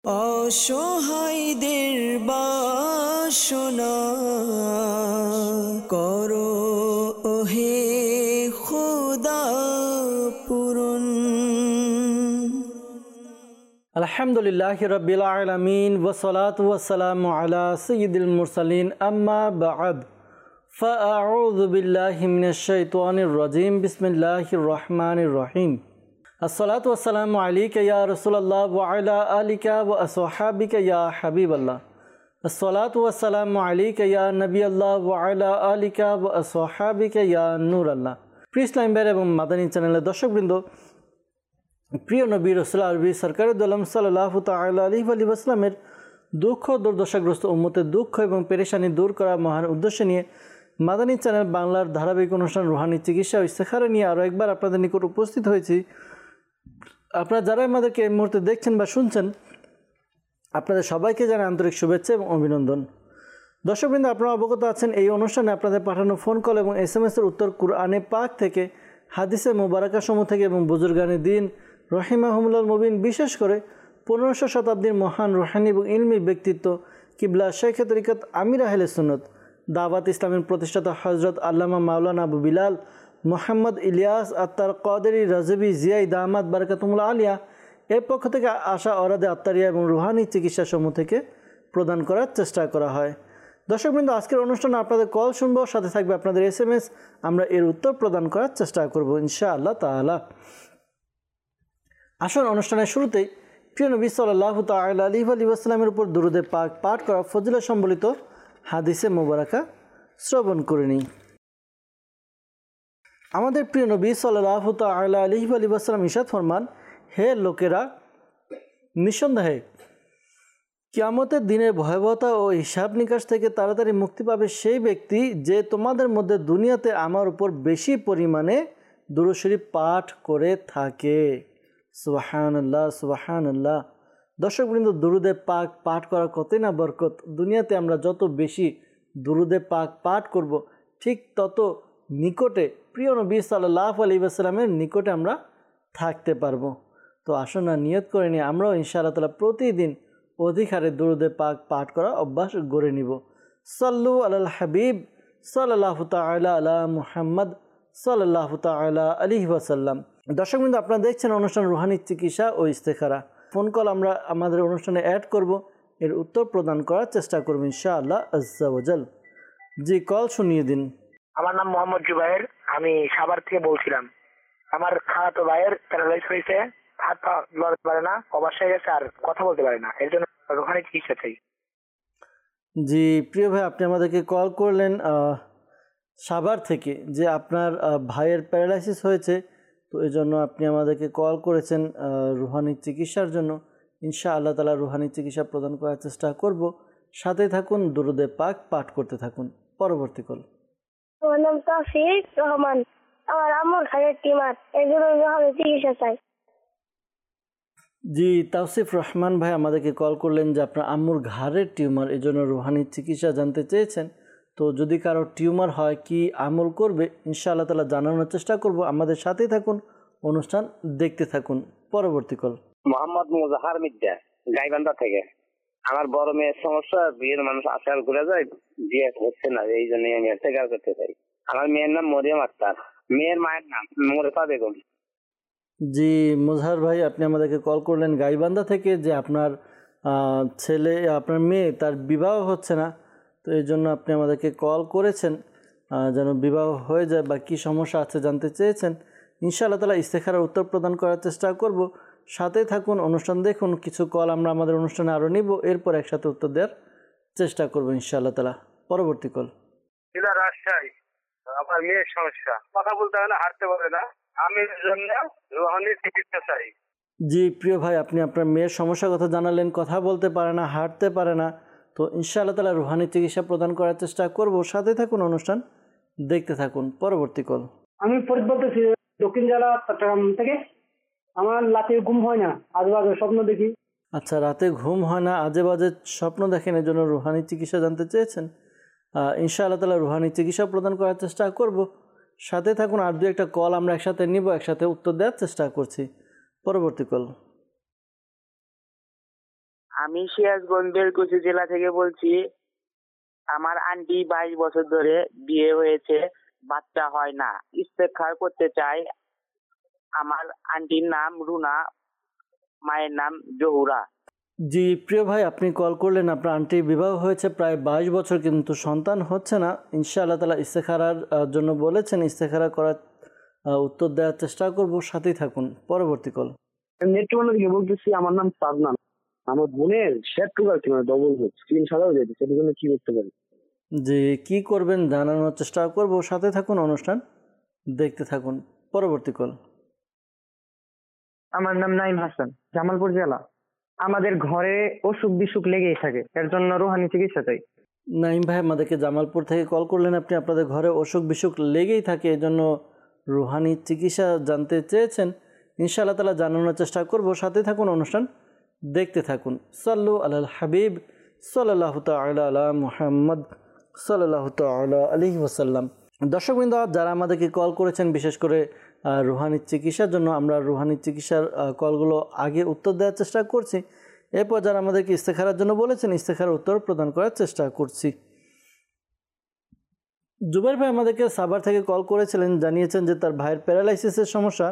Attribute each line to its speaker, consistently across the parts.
Speaker 1: অসহায়দের বাসনা করো ওহে খোদা পূরণ।
Speaker 2: আলহামদুলিল্লাহি রাব্বিল আলামিন ওয়াসসালাতু ওয়াসসালামু আলা সাইয়্যিদিল মুরসালিন আম্মা বা'দ ফাআউযু বিল্লাহি মিনাশ শাইতানির রাজীম বিসমিল্লাহির রহমানির রহিম। আসসালাতু ওয়াসসালামু আলাইকা ইয়া রাসূলুল্লাহ ওয়া আলা আলিকা ওয়া আসহাবিকা ইয়া হাবিবাল্লাহ। আসসালাতু ওয়াসসালামু আলাইকা ইয়া নবিয়াল্লাহ ওয়া আলা আলিকা ওয়া আসহাবিকা ইয়া নূরাল্লাহ। প্রিয় ইসলাম ভাই এবং মাদানী চ্যানেলের দর্শকবৃন্দ, প্রিয় নবী রাসূল আরবি সরকার দোলাম সাল্লাল্লাহু তাআলা আলাইহি ওয়া সাল্লামের দুঃখ দুর্দশাগ্রস্ত উম্মতের দুঃখ এবং পেরেশানি দূর করা মহান উদ্দেশ্য নিয়ে মাদানী চ্যানেল বাংলার ধারাবাহিক অনুষ্ঠান রুহানি চিকিৎসা ও ইস্তেখারা নিয়ে আরও একবার আপনাদের নিকট উপস্থিত হয়েছি। আপনারা যারা আমাদেরকে এই মুহূর্তে দেখছেন বা শুনছেন, আপনাদের সবাইকে জানাই আন্তরিক শুভেচ্ছা এবং অভিনন্দন। দর্শকবৃন্দ, আপনারা অবগত আছেন এই অনুষ্ঠানে আপনাদের পাঠানো ফোন কল এবং SMS-এর উত্তর কুরআনে পাক থেকে, হাদিসে মুবারাকাসমূহ থেকে এবং বুজুর্গানে দ্বীন রহিমাহুমুল্লাহ মুবিন, বিশেষ করে 1500 শতাব্দীর মহান রুহানি এবং ইলমি ব্যক্তিত্ব কিবলা শেখে তরিকত আমির আহলে সুন্নত দাওয়াত ইসলামের প্রতিষ্ঠাতা হজরত আল্লামা মাওলানা আবু বিলাল মোহাম্মদ ইলিয়াস আত্তার কাদেরী রাজবি জিয়াই দামাত বারাকাতুহুল আলিয়া এর পক্ষ থেকে আসা অরাদে আত্তারিয়া এবং রুহানি চিকিৎসা সমূহ থেকে প্রদান করার চেষ্টা করা হয়। দর্শকবৃন্দ, আজকের অনুষ্ঠানে আপনাদের কল শুনবো, সাথে থাকবে আপনাদের SMS। আমরা এর উত্তর প্রদান করার চেষ্টা করব ইনশাআল্লাহ তাআলা। আসুন অনুষ্ঠানের শুরুতেই প্রিয় নবী সাল্লাল্লাহু তাআলা আলাইহি ওয়া সাল্লামের উপর দুরূদে পাক পাঠ করা ফজিলত সম্বলিত হাদিসে মুবারাকা শ্রবণ করে নিই। আমাদের প্রিয় নবী সাল্লাল্লাহু তাআলা আলাইহি ওয়া সাল্লাম ইরশাদ ফরমান, হে লোকেরা, নিঃসন্দেহে কিয়ামতের দিনের ভয়াবহতা ও হিসাব নিকাশ থেকে তাড়াতাড়ি মুক্তি পাবে সেই ব্যক্তি যে তোমাদের মধ্যে দুনিয়াতে আমার উপর বেশি পরিমাণে দুরূদ শরীফ পাঠ করে থাকে। সুবহানাল্লাহ সুবহানাল্লাহ। দর্শকবৃন্দ, দুরূদে পাক পাঠ করা কতই না বরকত। দুনিয়াতে আমরা যত বেশি দুরূদে পাক পাঠ করব, ঠিক তত নিকটে প্রিয় নবী সাল্লাল্লাহু আলাইহি ওয়াসাল্লামের নিকটে আমরা থাকতে পারবো। তো আসুন না, নিয়ত করে নিয়ে আমরাও ইনশাআল্লাহ তাআলা প্রতিদিন অধিক হারে দুরূদে পাক পাঠ করা অভ্যাস গড়ে নিব। সাল্লু আলাল হাবিব সাল্লাল্লাহু তাআলা আলা মুহাম্মদ সাল্লাল্লাহু তাআলা আলাইহি ওয়াসাল্লাম। দর্শকবৃন্দ, আপনারা দেখছেন অনুষ্ঠান রুহানি চিকিৎসা ও ইস্তেখারা। ফোন কল আমরা আমাদের অনুষ্ঠানে অ্যাড করব, এর উত্তর প্রদান করার চেষ্টা করব ইনশাআল্লাহ আজ্জা ওয়া জাল। জি, কল শুনিয়ে দিন।
Speaker 3: আমার নাম মোহাম্মদ জুবাইর, আমি সাভার থেকে বলছিলাম। আমার খালাতো ভাইয়ের প্যারালাইজ হয়েছে, হাত পা লড়তে পারে না, অবশ হয়ে গেছে, আর কথা বলতে পারে না, এর জন্য রুহানি চিকিৎসা চাই।
Speaker 2: জি প্রিয় ভাই, আপনি আমাদেরকে কল করলেন সাভার থেকে, যে আপনার ভাইয়ের প্যারালাইসিস হয়েছে, তো এই জন্য আপনি আমাদেরকে কল করেছেন রুহানি চিকিৎসার জন্য। ইনশাআল্লাহ তাআলা রুহানি চিকিৎসা প্রদান করার চেষ্টা করব। সাথে থাকুন, দুরূদে পাক পাঠ করতে থাকুন। পরবর্তী কল।
Speaker 4: আমার নাম তাফিক রহমান, আমার আম্মুর ঘাড়ের টিউমার, এর জন্য রুহানি চিকিৎসা চাই।
Speaker 2: জি, তাওসিফ রহমান ভাই আমাদেরকে কল করলেন যে আপনার আম্মুর ঘাড়ের টিউমার, এই জন্য রুহানি চিকিৎসা জানতে চেয়েছেন। তো যদি কারো টিউমার হয়, কি আমল করবে, ইনশাআল্লাহ তাআলা জানানোর চেষ্টা করব। আমাদের সাথেই থাকুন, অনুষ্ঠান দেখতে থাকুন। পরবর্তী কল।
Speaker 5: মোহাম্মদ মুজাহার মিদ্দা, গাইবান্ধা থেকে। আমার বড় মেয়ের সমস্যা, বিয়ের মানুষ আশার ঘুরে যায়, বিয়ে হচ্ছে না, এই জন্য আমি ইন্তেকাল করতে চাই। আমার মেয়ের নাম মরিয়ম আক্তার, মেয়ের মায়ের নাম মোরেফা বেগম।
Speaker 2: জি মুজাহার ভাই, আপনি আমাদেরকে কল করলেন গাইবান্ধা থেকে, যে আপনার ছেলে, আপনার মেয়ে, তার বিবাহ হচ্ছে না, তো এই জন্য আপনি আমাদেরকে কল করেছেন যেন বিবাহ হয়ে যায় বা কী সমস্যা আছে জানতে চেয়েছেন। ইনশাআল্লাহ তাআলা ইস্তেখারার উত্তর প্রদান করার চেষ্টা করব। সাথে থাকুন, অনুষ্ঠান দেখুন। কিছু কল আমরা আমাদের অনুষ্ঠানে আরও নিব, এরপর একসাথে উত্তর দেওয়ার চেষ্টা করবো ইনশাআল্লাহ তাআলা। পরবর্তী কল।
Speaker 5: রাজশাহী, আমার মেয়ের সমস্যা, কথা বলতে হয় না, হাঁটতে পারে না, আমি এর জন্য রুহানি চিকিৎসা চাই।
Speaker 2: জি প্রিয় ভাই, আপনি আপনার মেয়ের সমস্যার কথা জানালেন, কথা বলতে পারে না, হাঁটতে পারে না, তো ইনশাআল্লাহ তাআলা রুহানি চিকিৎসা প্রদান করার চেষ্টা করব। সাথে থাকুন, অনুষ্ঠান দেখতে থাকুন। পরবর্তী কল।
Speaker 6: আমি ফরিদ বলতেছি, দক্ষিণ জেলা চট্টগ্রাম থেকে। আমার রাতে ঘুম হয় না, আজেবাজে স্বপ্ন দেখি।
Speaker 2: আচ্ছা, রাতে ঘুম হয় না, আজে বাজে স্বপ্ন দেখেন, এর জন্য রুহানি চিকিৎসা জানতে চেয়েছেন। ইনশাআল্লাহ তাআলা রুহানি চিকিৎসা প্রদান করার চেষ্টা করব। সাথে থাকুন, আর দু একটা কল আমরা একসাথে নিব, একসাথে উত্তর দেওয়ার চেষ্টা করছি। পরবর্তী কল।
Speaker 7: আমি সিরাজগঞ্জ বেলকুচি জেলা থেকে বলছি। আমার আন্টি 22 বছর ধরে বিয়ে হয়েছে, বাচ্চা হয় না, ইস্তেখার করতে চাই। আমার আন্টির নাম রুনা, মায়ের নাম জহুরা।
Speaker 2: জি প্রিয় ভাই, আপনি কল করলেন, আপনার আন্টির বিবাহ হয়েছে প্রায় 22 বছর, কিন্তু সন্তান হচ্ছে না। ইনশাআল্লাহ তাআলা ইস্তেখারার জন্য বলেছেন, ইস্তেখারা করার উত্তর দেওয়ার চেষ্টা করব, সাথেই থাকুন। পরবর্তী কল।
Speaker 8: নেটওয়ার্ক থেকে বলতেছি, আমার নাম সাদনান। আমার বোনের শেয়ার টুকার কি ডবল স্ক্রিন সাদাও যেতে, সেটার জন্য কি করতে পারি?
Speaker 2: যে কি করবেন জানানোর চেষ্টা করব, সাথে থাকুন, অনুষ্ঠান দেখতে থাকুন। পরবর্তী কল।
Speaker 9: আমার নাম নাইম হাসান, জামালপুর জেলা। আমাদের ঘরে অসুখ বিসুখ লেগেই থাকে, এর জন্য রুহানি চিকিৎসা চাই।
Speaker 2: নাইম ভাই আমাদেরকে জামালপুর থেকে কল করলেন, আপনি আপনাদের ঘরে অসুখ বিসুখ লেগেই থাকে, এই জন্য রুহানি চিকিৎসা জানতে চেয়েছেন। ইনশাআল্লাহ তাআলা জানানোর চেষ্টা করব, সাথে থাকুন, অনুষ্ঠান দেখতে থাকুন। সাল্লু আলাল হাবিব সাল্লাল্লাহু তাআলা আলা মুহাম্মদ সাল্লাল্লাহু তাআলা আলাইহি ওয়াসাল্লাম। দর্শকবৃন্দ, যারা আমাদেরকে কল করেছেন বিশেষ করে রুহানি চিকিৎসার জন্য, আমরা রুহানি চিকিৎসার কলগুলো আগে উত্তর দেওয়ার চেষ্টা করছি। এরপর যারা আমাদেরকে ইস্তেখারার জন্য বলেছেন, ইস্তেখারার উত্তর প্রদান করার চেষ্টা করছি। জুবাইর ভাই আমাদেরকে সাভার থেকে কল করেছিলেন, জানিয়েছেন যে তার ভাইয়ের প্যারালাইসিসের সমস্যা,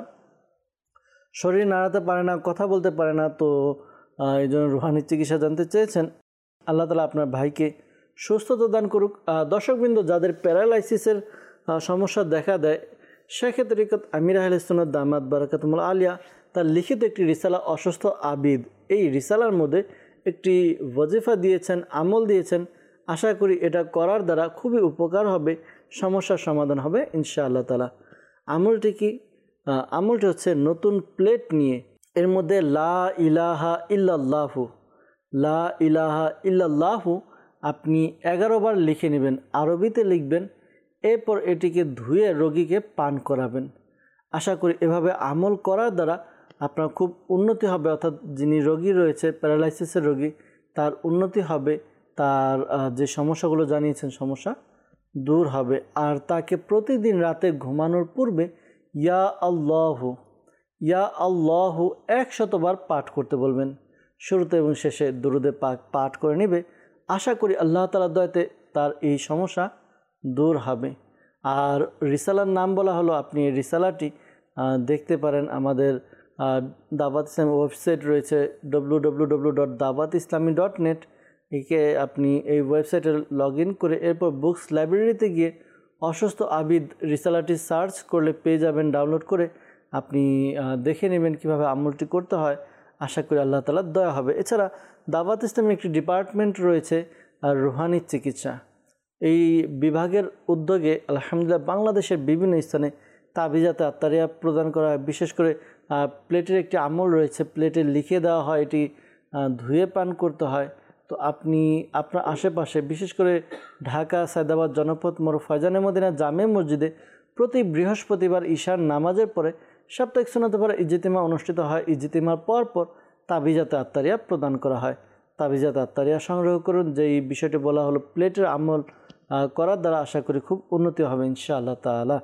Speaker 2: শরীর নাড়াতে পারে না, কথা বলতে পারে না, তো এই জন্য রুহানি চিকিৎসা জানতে চেয়েছেন। আল্লাহ তাআলা আপনার ভাইকে সুস্থতা দান করুক। দর্শকবৃন্দ, যাদের প্যারালাইসিসের সমস্যা দেখা দেয়, সেক্ষেত্রে আমির আহলে সুন্নাত দামাত বারাকাতুল আলিয়া তার লিখিত একটি রিসালা অসুস্থ আবিদ, এই রিসালার মধ্যে একটি ওয়াজিফা দিয়েছেন, আমল দিয়েছেন। আশা করি এটা করার দ্বারা খুবই উপকার হবে, সমস্যার সমাধান হবে ইনশাআল্লাহ তাআলা। আমলটি কি? আমলটি হচ্ছে নতুন প্লেট নিয়ে এর মধ্যে লা ইলাহা ইল্লাল্লাহু, লা ইলাহা ইল্লাল্লাহু আপনি 11 বার লিখে নেবেন, আরবিতে লিখবেন। এরপর এটিকে ধুয়ে রোগীকে পান করাবেন। আশা করি এভাবে আমল করার দ্বারা আপনার খুব উন্নতি হবে, অর্থাৎ যিনি রোগী রয়েছে প্যারালাইসিসের রোগী, তার উন্নতি হবে, তার যে সমস্যাগুলো জানিয়েছেন সমস্যা দূর হবে। আর তাকে প্রতিদিন রাতে ঘুমানোর পূর্বে ইয়া আল্লাহু, ইয়া আল্লাহু 100 বার পাঠ করতে বলবেন। শুরুতে এবং শেষে দুরুদে পাক পাঠ করে নেবে। আশা করি আল্লাহ তাআলার দয়াতে তার এই সমস্যা দূর হবে। আর রিসালার নাম বলা হলো, আপনি এই রিসালাটি দেখতে পারেন আমাদের দাওয়াত ইসলামী ওয়েবসাইট রয়েছে www.dawatislami.net। একে আপনি এই ওয়েবসাইটে লগ ইন করে এরপর বুকস লাইব্রেরিতে গিয়ে অসুস্থ আবিদ রিসালাটি সার্চ করলে পেয়ে যাবেন। ডাউনলোড করে আপনি দেখে নেবেন কীভাবে আমলটি করতে হয়। আশা করি আল্লাহ তাআলার দয়া হবে। এছাড়া দাওয়াত ইসলামী একটি ডিপার্টমেন্ট রয়েছে রুহানি চিকিৎসা, এই বিভাগের উদ্যোগে আলহামদুলিল্লাহ বাংলাদেশের বিভিন্ন স্থানে তাবিজাতে আত্তারিয়া প্রদান করা হয়। বিশেষ করে প্লেটের একটি আমল রয়েছে, প্লেটে লিখে দেওয়া হয়, এটি ধুয়ে পান করতে হয়। তো আপনি আপনার আশেপাশে বিশেষ করে ঢাকা সায়দাবাদ জনপথ মোড় ফয়জানে মদিনা জামে মসজিদে প্রতি বৃহস্পতিবার ঈশার নামাজের পরে সাপ্তাহিক সুন্নাতে পরে ইজতিমা অনুষ্ঠিত হয়। ইজতিমার পর তাবিজাতে আত্তারিয়া প্রদান করা হয়। তাবিজাতে আত্তারিয়া সংগ্রহ করুন। যেই বিষয়টি বলা হলো প্লেটের আমল করার দ্বারা আশা করি খুব উন্নতি হবে ইনশাআল্লাহ তাআলা।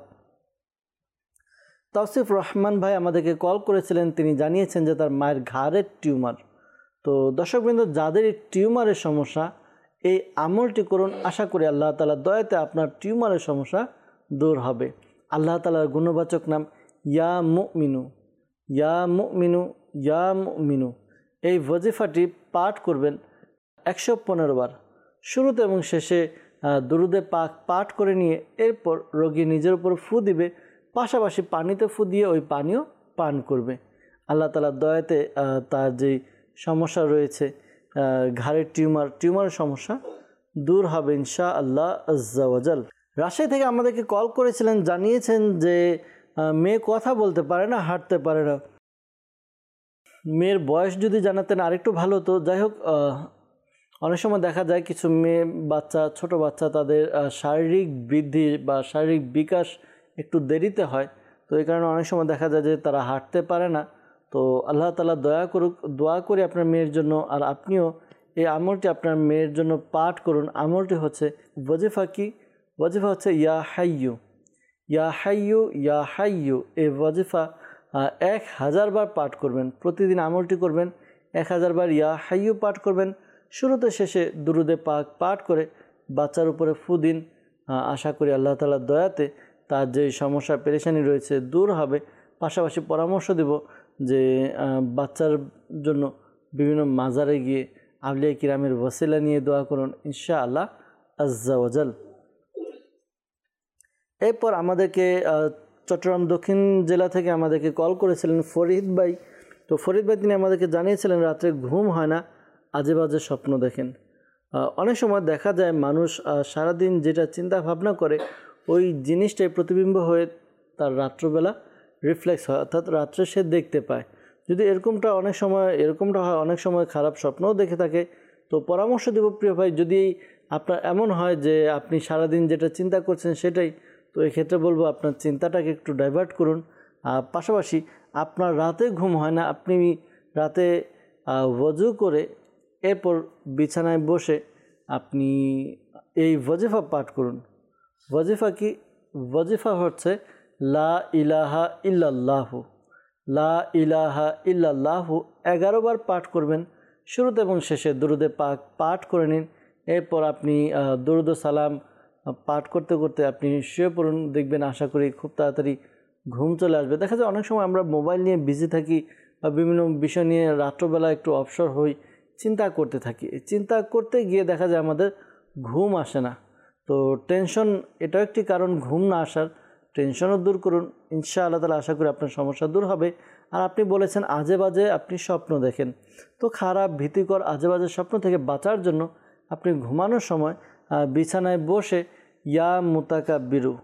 Speaker 2: তাওসিফ রহমান ভাই আমাদেরকে কল করেছিলেন, তিনি জানিয়েছেন যে তার মায়ের ঘাড়ের টিউমার। তো দর্শকবৃন্দ, যাদের এই টিউমারের সমস্যা, এই আমলটি করুন। আশা করি আল্লাহ তাআলার দয়াতে আপনার টিউমারের সমস্যা দূর হবে। আল্লাহ তাআলার গুণবাচক নাম ইয়া মুমিনু, ইয়া মুমিনু, ইয়া মুমিনু। এই ওয়াজিফাটি পাঠ করবেন 115 বার, শুরুতে এবং শেষে দুরুদে পাক পাঠ করে নিয়ে এরপর রোগী নিজের উপর ফু দিবে, পাশাপাশি পানিতে ফু দিয়ে ওই পানিও পান করবে। আল্লাহ তাআলার দয়াতে তার যেই সমস্যা রয়েছে ঘাড়ের টিউমারের সমস্যা দূর হবে ইনশাআল্লাহ আজ্জা ওয়া জাল। রাজশাহী থেকে আমাদেরকে কল করেছিলেন, জানিয়েছেন যে মেয়ে কথা বলতে পারে না, হাঁটতে পারে না। মেয়ের বয়স যদি জানাতেন আরেকটু ভালো হতো। যাই হোক, অনেক সময় দেখা যায় কিছু মেয়ে বাচ্চা, ছোট বাচ্চা, তাদের শারীরিক বৃদ্ধি বা শারীরিক বিকাশ একটু দেরিতে হয়। তো এই কারণে অনেক সময় দেখা যায় যে তারা হাঁটতে পারে না। তো আল্লাহ তাআলা দয়া করুক, দোয়া করি আপনার মেয়ের জন্য। আর আপনিও এই আমলটি আপনার মেয়ের জন্য পাঠ করুন। আমলটি হচ্ছে ওয়াজিফা। কি ওয়াজিফা? হচ্ছে ইয়া হাইয়ু, ইয়া হাইয়ু, ইয়া হাইয়ু। এই ওয়াজিফা 1000 বার পাঠ করবেন। প্রতিদিন আমলটি করবেন। 1000 বার ইয়া হাইয়ু পাঠ করবেন। শুরুতে শেষে দুরুদে পাক পাঠ করে বাচ্চার উপরে ফু দিন। আশা করি আল্লাহ তাআলার দয়াতে তার যে সমস্যা পেরেশানি রয়েছে দূর হবে। পাশাপাশি পরামর্শ দেব যে বাচ্চার জন্য বিভিন্ন মাজারে গিয়ে আউলিয়া কিরামের ওসিলা নিয়ে দোয়া করুন ইনশাআল্লাহ আজ্জা ওয়াজাল। এরপর আমাদেরকে চট্টগ্রাম দক্ষিণ জেলা থেকে আমাদেরকে কল করেছিলেন ফরিদ ভাই। তো ফরিদ ভাই তিনি আমাদেরকে জানিয়েছিলেন রাত্রে ঘুম হয় না, আজে বাজে স্বপ্ন দেখেন। অনেক সময় দেখা যায় মানুষ সারাদিন যেটা চিন্তা ভাবনা করে ওই জিনিসটাই প্রতিবিম্ব হয়ে তার রাত্রবেলা রিফ্লেক্স হয়, অর্থাৎ রাত্রে সে দেখতে পায়। যদি এরকমটা হয়, অনেক সময় খারাপ স্বপ্নও দেখে থাকে। তো পরামর্শ দেব প্রিয় ভাই, যদি আপনার এমন হয় যে আপনি সারাদিন যেটা চিন্তা করছেন সেটাই, তো এক্ষেত্রে বলবো আপনার চিন্তাটাকে একটু ডাইভার্ট করুন। পাশাপাশি আপনার রাতে ঘুম হয় না, আপনি রাতে ওযু করে এরপর বিছানায় বসে আপনি এই ওয়াজিফা পাঠ করুন। ওয়াজিফা কি? ওয়াজিফা হচ্ছে লা ইলাহা ইল্লাল্লাহু, লা ইলাহা ইল্লাল্লাহু 11 বার পাঠ করবেন। শুরুতে এবং শেষে দুরুদে পাক পাঠ করে নিন। এরপর আপনি দুরুদ সালাম পাঠ করতে করতে আপনি শুয়ে পড়ুন। দেখবেন আশা করি খুব তাড়াতাড়ি ঘুম চলে আসবে। দেখা যায় অনেক সময় আমরা মোবাইল নিয়ে বিজি থাকি বা বিভিন্ন বিষয় নিয়ে রাত্রবেলা একটু অবসর হই, চিন্তা করতে থাকি। চিন্তা করতে গিয়ে দেখা যায় আমাদের ঘুম আসে না। তো টেনশন এটাও একটি কারণ ঘুম না আসার। টেনশনও দূর করুন, ইনশাআল্লাহ তাআলা আশা করি আপনার সমস্যা দূর হবে। আর আপনি বলেছেন আজে বাজে আপনি স্বপ্ন দেখেন, তো খারাপ ভীতিকর আজে বাজে স্বপ্ন থেকে বাঁচার জন্য আপনি ঘুমানোর সময় বিছানায় বসে ইয়া মুতাকাব্বিরু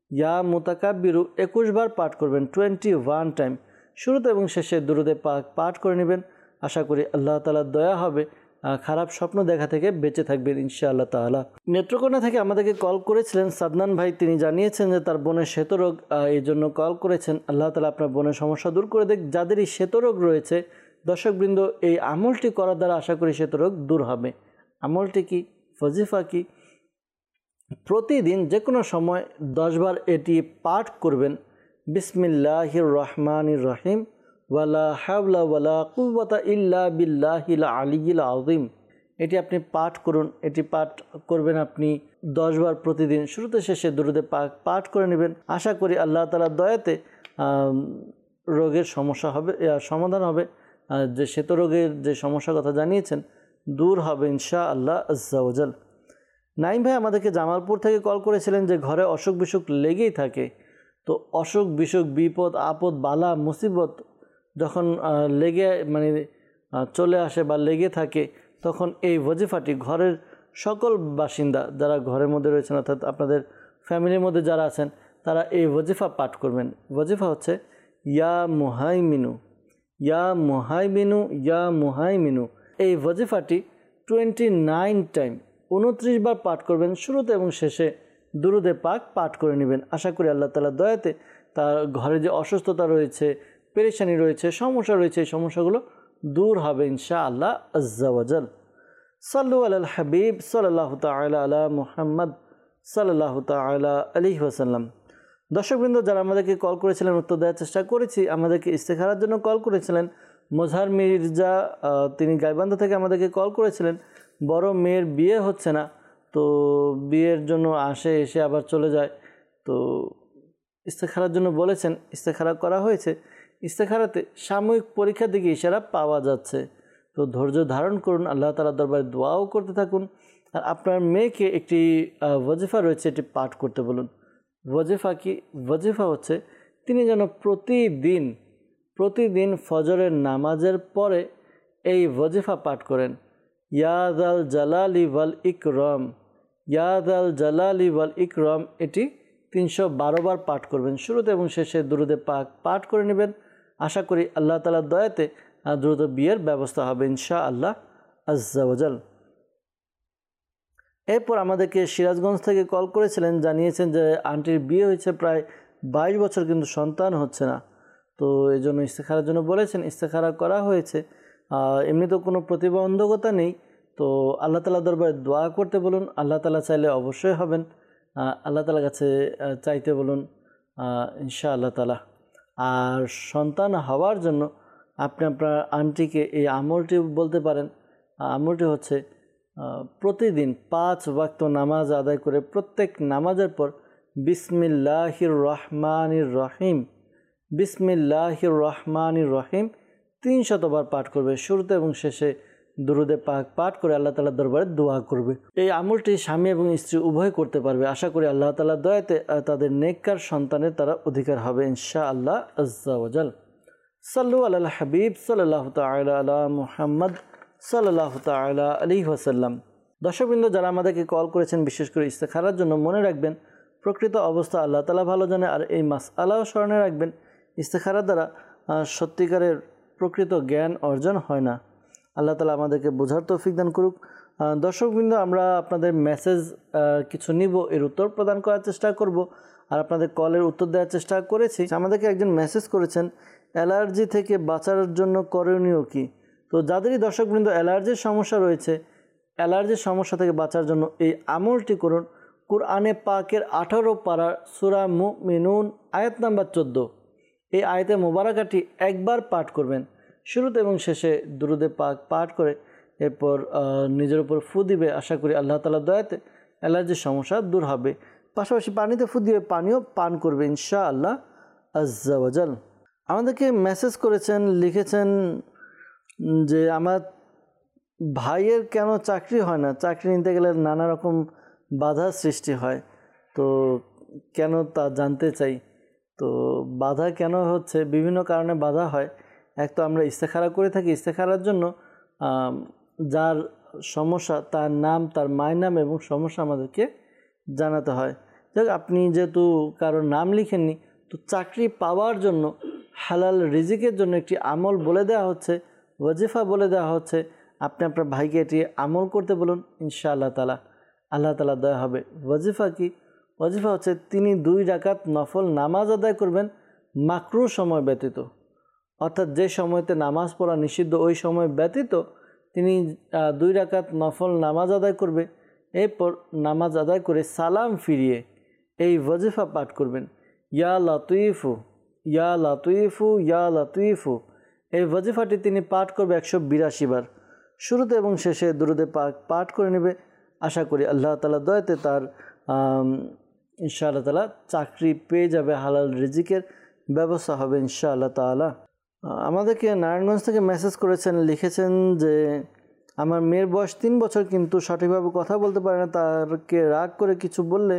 Speaker 2: 21 বার পাঠ করবেন, 21 টাইম। শুরুতে এবং শেষে দুরুদে পাক পাঠ করে নেবেন। আশা করি আল্লাহ তাআলার দয়া হবে, খারাপ স্বপ্ন দেখা থেকে বেঁচে থাকবেন ইনশাআল্লাহ তাআলা। নেত্রকোনা থেকে আমাদেরকে কল করেছিলেন সাদনান ভাই। তিনি জানিয়েছেন যে তার বোনের শ্বেতরোগ, এই জন্য কল করেছেন। আল্লাহ তাআলা আপনার বোনের সমস্যা দূর করে দেখ। যাদেরই শ্বেতরোগ রয়েছে দর্শকবৃন্দ, এই আমলটি করার দ্বারা আশা করি শ্বেতরোগ দূর হবে। আমলটি কি? ওয়াজিফা কি? প্রতিদিন যে কোনো সময় 10 বার এটি পাঠ করবেন। বিসমিল্লাহির রহমানির রহিম, ওয়ালা হাওলা ওয়ালা কুওয়াতা ইল্লা বিল্লাহিল আলিয়্যিল আযীম। এটি আপনি পাঠ করুন। এটি পাঠ করবেন আপনি 10 বার প্রতিদিন। শুরুতে শেষে দুরুদে পাক পাঠ করে নেবেন। আশা করি আল্লাহ তাআলার দয়াতে রোগের সমস্যা হবে, সমাধান হবে। যে শ্বেতরোগের যে সমস্যার কথা জানিয়েছেন দূর হবে ইনশাআল্লাহ আজ্জা ওয়াজাল। নাইম ভাই আমাদেরকে জামালপুর থেকে কল করেছিলেন যে ঘরে অসুখ বিসুখ লেগেই থাকে। তো অসুখ বিসুখ, বিপদ আপদ বালা মুসিবত যখন চলে আসে বা লেগে থাকে, তখন এই ওয়াজিফাটি ঘরের সকল বাসিন্দা যারা ঘরের মধ্যে রয়েছেন, অর্থাৎ আপনাদের ফ্যামিলির মধ্যে যারা আছেন, তারা এই ওয়াজিফা পাঠ করবেন। ওয়াজিফা হচ্ছে ইয়া মুহাইমিনু, ইয়া মুহাইমিনু, ইয়া মুহাইমিনু। এই ওয়াজিফাটি 29 টাইম 29 বার পাঠ করবেন। শুরুতে এবং শেষে দুরুদে পাক পাঠ করে নেবেন। আশা করি আল্লাহ তাআলার দয়াতে তার ঘরে যে অসুস্থতা রয়েছে, পেরেশানি রয়েছে, সমস্যা রয়েছে, এই সমস্যাগুলো দূর হবে ইনশাআল্লাহ আজ্জা ওয়াজাল। সাল্লু আলাল হাবিব সাল্লাল্লাহু তাআলা আলা মুহাম্মদ সাল্লাল্লাহু তাআলা আলাইহি ওয়াসাল্লাম। দর্শকবৃন্দ, যারা আমাদেরকে কল করেছিলেন উত্তর দেওয়ার চেষ্টা করেছি। আমাদেরকে ইস্তেখারার জন্য কল করেছিলেন মোজাহার মির্জা, তিনি গাইবান্ধা থেকে আমাদেরকে কল করেছিলেন। বড় মেয়ের বিয়ে হচ্ছে না, তো বিয়ের জন্য আসে, এসে আবার চলে যায়। তো ইস্তেখারার জন্য বলেছেন, ইস্তেখারা করা হয়েছে। ইস্তেখারাতে সাময়িক পরীক্ষার দিকে ইশারা পাওয়া যাচ্ছে। তো ধৈর্য ধারণ করুন, আল্লাহ তাআলার দরবারে দোয়াও করতে থাকুন। আর আপনার মেয়েকে একটি ওয়াজিফা রয়েছে, এটি পাঠ করতে বলুন। ওয়াজিফা কি? ওয়াজিফা হচ্ছে তিনি যেন প্রতিদিন ফজরের নামাজের পরে এই ওয়াজিফা পাঠ করেন। ইয়া যাল জালালি ওয়াল ইকরাম, ইয়া যাল জালালি ওয়াল ইকরাম, এটি 312 বার পাঠ করবেন। শুরুতে এবং শেষে দুরুদে পাক পাঠ করে নেবেন। আশা করি আল্লাহ তাআলার দয়াতে দ্রুত বিয়ের ব্যবস্থা হবে ইনশাআল্লাহ আজ্জা ওয়াজাল। এরপর আমাদেরকে সিরাজগঞ্জ থেকে কল করেছিলেন, জানিয়েছেন যে আন্টির বিয়ে হয়েছে প্রায় 22 বছর, কিন্তু সন্তান হচ্ছে না। তো এই জন্য ইস্তেখারার জন্য বলেছেন, ইস্তেখারা করা হয়েছে। এমনি তো কোনো প্রতিবন্ধকতা নেই। তো আল্লাহ তাআলার দরবারে দোয়া করতে বলুন। আল্লাহ তাআলা চাইলে অবশ্যই হবেন। আল্লাহ তাআলার কাছে চাইতে বলুন ইনশাআল্লাহ তাআলা। আর সন্তান হওয়ার জন্য আপনি আপনার আন্টিকে এই আমলটি বলতে পারেন। আমলটি হচ্ছে প্রতিদিন 5 ওয়াক্ত নামাজ আদায় করে প্রত্যেক নামাজের পর বিসমিল্লাহির রহমানির রহিম, বিসমিল্লাহির রহমানির রহিম 300 বার পাঠ করবে। শুরুতে এবং শেষে দুরুদে পাক পাঠ করে আল্লাহ তাআলার দরবারে দোয়া করবে। এই আমলটি স্বামী এবং স্ত্রী উভয় করতে পারবে। আশা করি আল্লাহ তাআলার দয়াতে তাদের নেককার সন্তানের তারা অধিকার হবে ইনশাআল্লাহ আজ্জা ওয়াজাল। সাল্লু আলাল হাবিব সাল্লাল্লাহু তাআলা আলা মুহাম্মদ সাল্লাল্লাহু তাআলা আলাইহি ওয়াসাল্লাম। দর্শকবৃন্দ, যারা আমাদেরকে কল করেছেন বিশেষ করে ইস্তেখারার জন্য, মনে রাখবেন প্রকৃত অবস্থা আল্লাহ তাআলা ভালো জানে। আর এই মাসআলাও স্মরণে রাখবেন, ইস্তেখারা দ্বারা সত্যিকারের প্রকৃত জ্ঞান অর্জন হয় না। আল্লাহ তাআলা আমাদেরকে বোঝার তৌফিক দান করুক। দর্শকবৃন্দ, আমরা আপনাদের মেসেজ কিছু নিব, এর উত্তর প্রদান করার চেষ্টা করব আর আপনাদের কলের উত্তর দেওয়ার চেষ্টা করেছি। আমাদেরকে একজন মেসেজ করেছেন, অ্যালার্জি থেকে বাঁচার জন্য করণীয় কি? তো যাদেরই দর্শকবৃন্দ অ্যালার্জির সমস্যা রয়েছে, অ্যালার্জির সমস্যা থেকে বাঁচার জন্য এই আমলটি করুন। কুরআনে পাকের 18 পারার সূরা মুমিনুন আয়াত নাম্বার 14, এই আয়াতে মোবারকাটি একবার পাঠ করবেন। শুরুতে এবং শেষে দুরুদে পাক পাঠ করে এরপর নিজের উপর ফু দিবে। আশা করি আল্লাহ তাআলার দয়াতে অ্যালার্জির সমস্যা দূর হবে। পাশাপাশি পানিতে ফু দিয়ে পানিও পান করবে ইনশাআল্লাহ আজ্জা ওয়াজাল। আমাদেরকে মেসেজ করেছেন, লিখেছেন যে আমার ভাইয়ের কেন চাকরি হয় না, চাকরি নিতে গেলে নানা রকম বাধার সৃষ্টি হয়, তো কেন তা জানতে চাই। তো বাধা কেন হচ্ছে, বিভিন্ন কারণে বাধা হয়। এক তো আমরা ইস্তেখারা করে থাকি, ইস্তেখারার জন্য যার সমস্যা তার নাম, তার মায়ের নাম এবং সমস্যা আমাদেরকে জানাতে হয়। যাক, আপনি যেহেতু কারোর নাম লিখেননি, তো চাকরি পাওয়ার জন্য হালাল রিজিকের জন্য একটি আমল বলে দেওয়া হচ্ছে, ওয়াজিফা বলে দেওয়া হচ্ছে। আপনি আপনার ভাইকে এটি আমল করতে বলুন, ইনশাআল্লাহ তাআলা আল্লাহ তাআলা দয়া হবে। ওয়াজিফা কি? ওয়াজিফা হচ্ছে তিনি 2 রাকাত নফল নামাজ আদায় করবেন মাকরু সময় ব্যতীত, অর্থাৎ যে সময়তে নামাজ পড়া নিষিদ্ধ ওই সময় ব্যতীত তিনি 2 রাকাত নফল নামাজ আদায় করবে। এরপর নামাজ আদায় করে সালাম ফিরিয়ে এই ওয়াজিফা পাঠ করবেন, ইয়া লাতীফু ইয়া লাতীফু ইয়া লাতীফু। এই ওয়াজিফাটি তিনি পাঠ করবে 182 বার। শুরুতে এবং শেষে দুরুদে পাক পাঠ করে নেবে। আশা করি আল্লাহ তাআলা দয়াতে তার ইনশাআল্লাহ তাআলা চাকরি পেয়ে যাবে, হালাল রিজিকের ব্যবস্থা হবে ইনশাআল্লাহ তাআলা। আমাদেরকে নারায়ণগঞ্জ থেকে মেসেজ করেছেন, লিখেছেন যে আমার মেয়ের বয়স 3 বছর, কিন্তু সঠিকভাবে কথা বলতে পারে না। তারকে রাগ করে কিছু বললে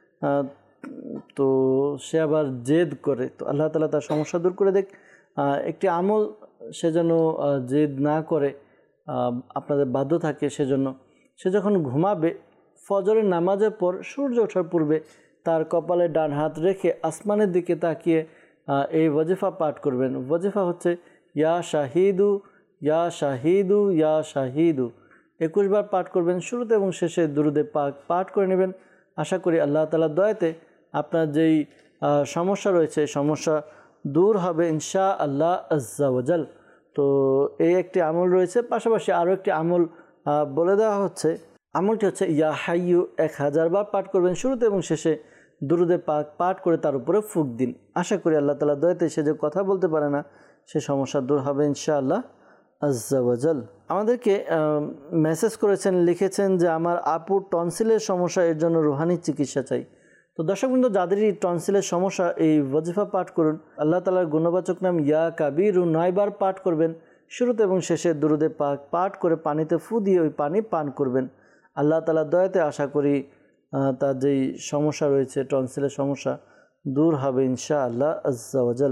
Speaker 2: তো সে আবার জেদ করে। তো আল্লাহ তাআলা তার সমস্যা দূর করে দেখ। একটি আমল সে যেন জেদ না করে, আপনাদের বাধ্য থাকে সেজন্য সে যখন ঘুমাবে ফজরের নামাজের পর সূর্য ওঠার পূর্বে তার কপালে ডান হাত রেখে আসমানের দিকে তাকিয়ে এই ওয়াজিফা পাঠ করবেন। ওয়াজিফা হচ্ছে ইয়া শাহিদু ইয়া শাহিদু ইয়া শাহিদু, 21 বার পাঠ করবেন। শুরুতে এবং শেষে দুরুদে পাক পাঠ করে নেবেন। আশা করি আল্লাহ তাআলার দয়াতে আপনার যেই সমস্যা রয়েছে সমস্যা দূর হবে ইনশাআল্লাহ আজ্জা ওয়াজাল। তো এই একটি আমল রয়েছে, পাশাপাশি আরও একটি আমল বলে দেওয়া হচ্ছে। আমলটি হচ্ছে ইয়া হাইয়ু 1000 বার পাঠ করবেন। শুরুতে এবং শেষে দুরুদে পাক পাঠ করে তার উপরে ফুঁক দিন। আশা করি আল্লাহ তাআলা দয়াতে সে যে কথা বলতে পারে না সে সমস্যা দূর হবে ইনশাআল্লাহ আজ্জা ওয়াজাল। আমাদেরকে মেসেজ করেছেন, লিখেছেন যে আমার আপুর টনসিলের সমস্যা, এর জন্য রুহানি চিকিৎসা চাই। তো দর্শকবৃন্দ, যাদেরই টনসিলের সমস্যা এই ওয়াজিফা পাঠ করুন। আল্লাহ তাআলার গুণবাচক নাম ইয়া কাবিরু 9 বার পাঠ করবেন। শুরুতে এবং শেষে দুরুদে পাক পাঠ করে পানিতে ফু দিয়ে ওই পানি পান করবেন। আল্লাহ তাআলার দয়াতে আশা করি তার যেই সমস্যা রয়েছে টনসিলের সমস্যা দূর হবে ইনশাআল্লাহ আজ্জা ওয়াজাল।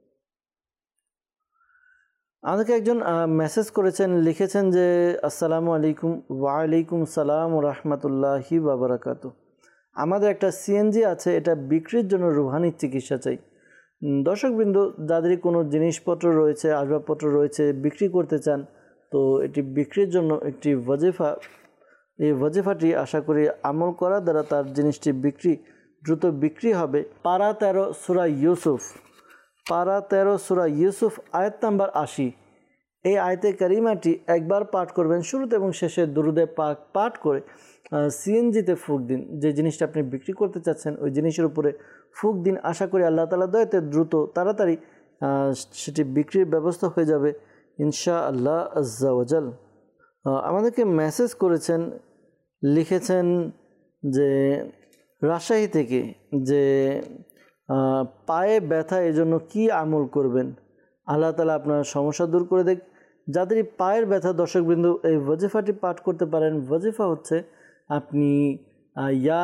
Speaker 2: আমাদেরকে একজন মেসেজ করেছেন, লিখেছেন যে আসসালামু আলাইকুম। ওয়ালাইকুম সালাম ওয়া রাহমাতুল্লাহি ওয়া বারাকাতুহু। আমাদের একটা সিএনজি আছে, এটা বিক্রির জন্য রুহানি চিকিৎসা চাই। দর্শকবৃন্দ, যাদেরই কোনো জিনিসপত্র রয়েছে, আসবাবপত্র রয়েছে, বিক্রি করতে চান, তো এটি বিক্রির জন্য একটি ওয়াজিফা, এই ওয়াজিফাটি আশা করি আমল করার দ্বারা তার জিনিসটি দ্রুত বিক্রি হবে। পারা 13 সূরা ইউসুফ, পারা 13 সূরা ইউসুফ আয়াত নাম্বার 80, এই আয়াতে কারিমাটি একবার পাঠ করবেন। শুরুতে এবং শেষে দুরুদে পাক পাঠ করে সিএনজিতে ফুঁক দিন। যে জিনিসটা আপনি বিক্রি করতে চাচ্ছেন ওই জিনিসের উপরে ফুঁক দিন। আশা করি আল্লাহ তাআলা দয়াতে দ্রুত তাড়াতাড়ি সেটি বিক্রির ব্যবস্থা হয়ে যাবে ইনশাআল্লাহ আজ্জা ওয়াজাল। আমাদেরকে মেসেজ করেছেন, লিখেছেন যে রাজশাহী থেকে যে পায়ে ব্যথা এর জন্য কী আমল করবেন, আল্লাহ তাআলা আপনার সমস্যা দূর করে দেখ। যাদের পায়ের ব্যথা দর্শকবৃন্দ এই ওয়াজিফাটি পাঠ করতে পারেন। ওয়াজিফা হচ্ছে আপনি ইয়া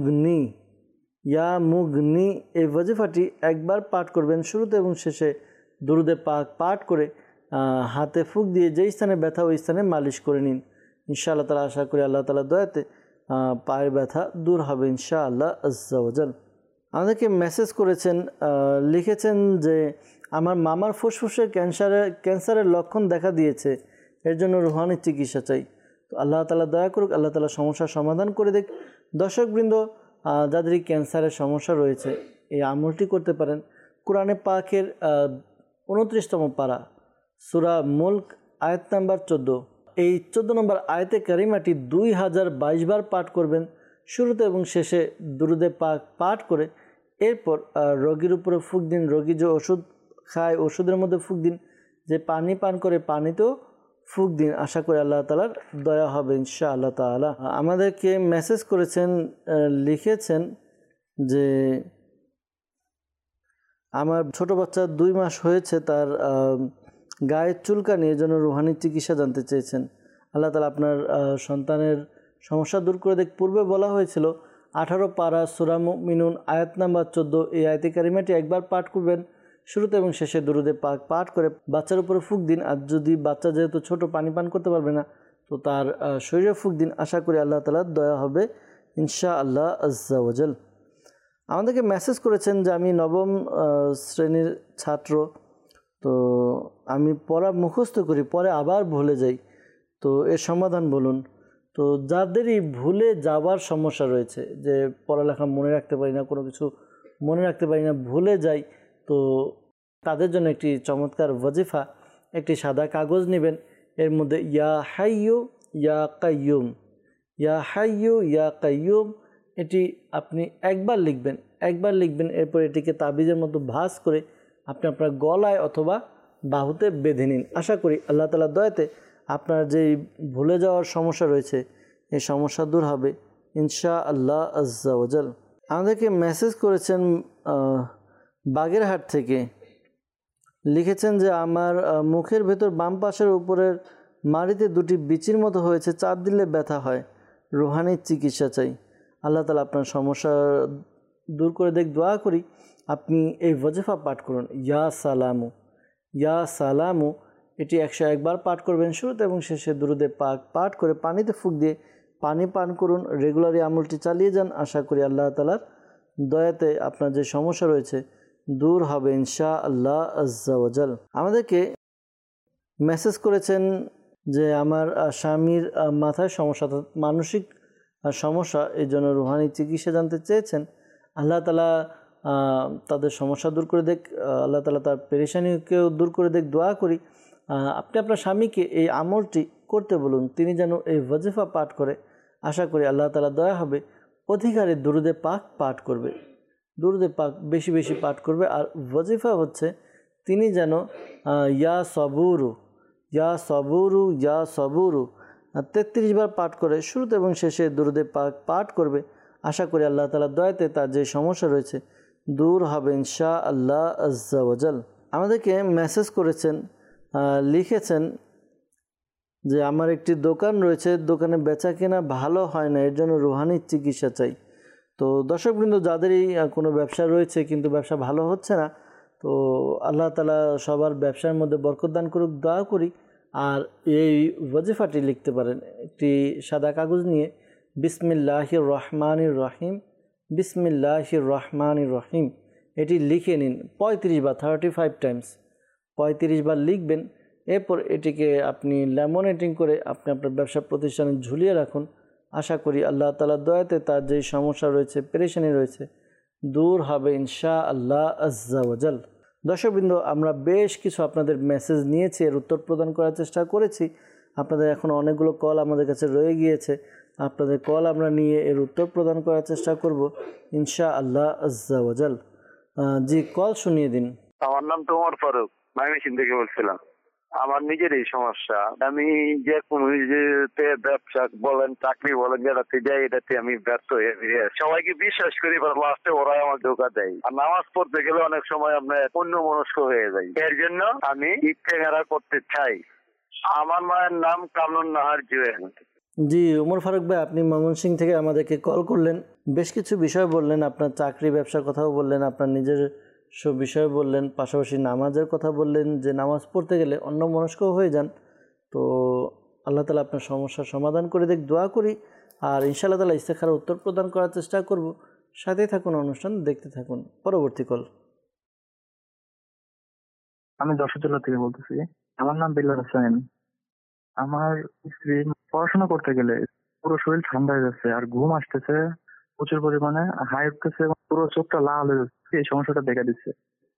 Speaker 2: মুগনি এই ওয়াজিফাটি একবার পাঠ করবেন, শুরুতে এবং শেষে দুরুদে পাক পাঠ করে হাতে ফুঁক দিয়ে যেই স্থানে ব্যথা ওই স্থানে মালিশ করে নিন। ইনশাআল্লাহ তাআলা আশা করি আল্লাহ তাআলার দয়াতে পায়ের ব্যথা দূর হবে ইনশাআল্লাহ আজ্জা ওয়াজাল। আমাদেরকে মেসেজ করেছেন, লিখেছেন যে আমার মামার ফুসফুসের ক্যান্সারের লক্ষণ দেখা দিয়েছে, এর জন্য রুহানি চিকিৎসা চাই। তো আল্লাহ তাআলা দয়া করুক, আল্লাহ তাআলা সমস্যার সমাধান করে দেখ। দর্শকবৃন্দ, যাদের ক্যান্সারের সমস্যা রয়েছে এই আমলটি করতে পারেন। কোরআনে পাকের 29তম পারা সূরা মুলক আয়াত নাম্বার 14, এই 14 নম্বর আয়াতে কারিমাটি 2022 বার পাঠ করবেন, শুরুতে এবং শেষে দুরুদে পাক পাঠ করে এরপর রোগীর উপরে ফুঁক দিন। রোগী যে ওষুধ খায় ওষুধের মধ্যে ফুঁক দিন, যে পানি পান করে পানিতেও ফুঁক দিন। আশা করি আল্লাহ তাআলার দয়া হবে ইনশাআল্লাহ তাআলা। আমাদেরকে মেসেজ করেছেন, লিখেছেন যে আমার ছোট বাচ্চা 2 মাস হয়েছে, তার গায়ের চুলকানি, এর জন্য রুহানি চিকিৎসা জানতে চেয়েছেন। আল্লাহ তাআলা আপনার সন্তানের সমস্যা দূর করে দেখ। পূর্বে বলা হয়েছিল 18 পারা সূরা মুমিনুন আয়াত নাম্বার 14, এই আয়াতে কারিমাটি একবার পাঠ করবেন, শুরুতে এবং শেষে দুরুদে পাক পাঠ করে বাচ্চার উপরে ফুঁক দিন। আর যদি বাচ্চা যেহেতু ছোট পানি পান করতে পারবে না, তো তার শরীরে ফুঁক দিন। আশা করি আল্লাহ তাআলার দয়া হবে ইনশাআল্লাহ আজ্জা ওয়াজাল। আমাদেরকে মেসেজ করেছেন যে আমি 9ম শ্রেণীর ছাত্র, তো আমি পড়া মুখস্থ করি, পরে আবার ভুলে যাই, তো এর সমাধান বলুন। তো যাদেরই ভুলে যাওয়ার সমস্যা রয়েছে, যে পড়ালেখা মনে রাখতে পারি না, কোনো কিছু মনে রাখতে পারি না, ভুলে যাই, তো তাদের জন্য একটি চমৎকার ওয়াজিফা। একটি সাদা কাগজ নেবেন, এর মধ্যে ইয়া হাইয়ু ইয়া কাইয়ুম, ইয়া হাইয়ু ইয়া কাইয়ুম এটি আপনি একবার লিখবেন। এরপর এটিকে তাবিজের মতো ভাঁজ করে আপনি আপনার গলায় অথবা বাহুতে বেঁধে নিন। আশা করি আল্লাহ তাআলার দয়াতে আপনার যেই ভুলে যাওয়ার সমস্যা রয়েছে এই সমস্যা দূর হবে ইনশাআল্লাহ আজ্জা ওয়াজাল। আমাদেরকে মেসেজ করেছেন বাগেরহাট থেকে, লিখেছেন যে আমার মুখের ভেতর বাম পাশের উপরের মাড়িতে 2টি বিচির মতো হয়েছে, চাপ দিলে ব্যথা হয়, রুহানি চিকিৎসা চাই। আল্লাহ তাআলা আপনার সমস্যা দূর করে দেখ। দোয়া করি আপনি এই ওয়াজিফা পাঠ করুন, ইয়া সালামু এটি 101 বার পাঠ করবেন, শুরুতে এবং শেষে দুরুদে পাক পাঠ করে পানিতে ফুঁক দিয়ে পানি পান করুন। রেগুলারই আমলটি চালিয়ে যান। আশা করি আল্লাহ তাআলার দয়াতে আপনার যে সমস্যা রয়েছে দূর হবে ইনশাআল্লাহ আজ্জা ওয়াজাল। আমাদেরকে মেসেজ করেছেন যে আমার স্বামীর মাথায় সমস্যা, মানসিক সমস্যা, এই জন্য রুহানি চিকিৎসা জানতে চেয়েছেন। আল্লাহ তাআলা তাদের সমস্যা দূর করে দেখ, আল্লাহ তাআলা তার পেরেশানিকেও দূর করে দেখ। দোয়া করি আপনি আপনার স্বামীকে এই আমলটি করতে বলুন, তিনি যেন এই ওয়াজিফা পাঠ করে। আশা করি আল্লাহ তাআলা দয়া হবে, অধিকারে দুরুদে পাক পাঠ করবে, দুরুদে পাক বেশি বেশি পাঠ করবে। আর ওয়াজিফা হচ্ছে তিনি যেন ইয়া সবুরু 33 বার পাঠ করে, শুরুতে এবং শেষে দুরুদে পাক পাঠ করবে। আশা করি আল্লাহ তাআলার দয়াতে তার যে সমস্যা রয়েছে দূর হবে ইনশাআল্লাহ আজ্জা ওয়াজাল। আমাদেরকে মেসেজ করেছেন, লিখেছেন যে আমার একটি দোকান রয়েছে, দোকানে বেচা কেনা ভালো হয় না, এর জন্য রুহানি চিকিৎসা চাই। তো দর্শকবৃন্দ, যাদেরই কোনো ব্যবসা রয়েছে কিন্তু ব্যবসা ভালো হচ্ছে না, তো আল্লাহ তাআলা সবার ব্যবসার মধ্যে বরকত দান করুক। দোয়া করি আর এই ওয়াজিফাটি লিখতে পারেন। একটি সাদা কাগজ নিয়ে বিসমিল্লাহির রহমানির রহিম এটি লিখে নিন 35 বার, 35 টাইমস 35 বার লিখবেন। এরপর এটিকে আপনি ল্যামিনেটিং করে আপনি আপনার ব্যবসা প্রতিষ্ঠানে ঝুলিয়ে রাখুন। আশা করি আল্লাহ তাআলার দয়াতে তার যেই সমস্যা রয়েছে, পেরেশানি রয়েছে দূর হবে ইনশাআল্লাহ আজ্জা ওয়াজাল। দর্শকবৃন্দ, আমরা বেশ কিছু আপনাদের মেসেজ নিয়েছি, এর উত্তর প্রদান করার চেষ্টা করেছি। আপনাদের এখন অনেকগুলো কল আমাদের কাছে রয়ে গিয়েছে, আপনাদের কল আমরা নিয়ে এর উত্তর প্রদান করার চেষ্টা করব ইনশাআল্লাহ আজ্জা ওয়াজাল। জি, কল শুনিয়ে দিন।
Speaker 10: আমার নাম তো ওমর ফারুক, ময়মনসিং থেকে বলছিলাম। আমার নিজেরই সমস্যা, আমি যে কোনো যে ব্যবসা বলেন চাকরি বলেন যেটাতে যাই এটাতে আমি ব্যর্থ হয়ে সবাইকে বিশ্বাস করি, লাস্টে ওরাই আমার ধোকা দেয়। আর নামাজ পড়তে গেলে অনেক সময় আপনার অন্য মনস্ক হয়ে যায়। এর জন্য আমি ইফতেখারা করতে চাই। আমার মায়ের নাম কামরুন নাহার জুয়েল।
Speaker 2: জি ওমর ফারুক ভাই, আপনি ময়মনসিং থেকে আমাদেরকে কল করলেন, বেশ কিছু বিষয় বললেন, আপনার চাকরি ব্যবসার কথাও বললেন, আপনার নিজের সব বিষয় বললেন, পাশাপাশি নামাজের কথা বললেন যে নামাজ পড়তে গেলে অন্যমনস্ক হয়ে যান। তো আল্লাহ তালা আপনার সমস্যার সমাধান করে দেখ, দোয়া করি। আর ইনশাআল্লাহ তালা ইস্তেখারার উত্তর প্রদান করার চেষ্টা করব। সাথেই থাকুন, অনুষ্ঠান দেখতে থাকুন। পরবর্তী কল।
Speaker 11: আমি যশোর জেলা থেকে বলতেছি। আমার নাম বিল্লাল হোসেন। আমার স্ত্রী পড়াশোনা করতে গেলে পুরো শরীর ঠান্ডা হয়ে যাচ্ছে আর ঘুম আসতেছে প্রচুর পরিমাণে, হাই উঠতেছে এবং পুরো চোখটা লাল হয়ে যাচ্ছে। এই সমস্যাটা দেখা দিচ্ছে।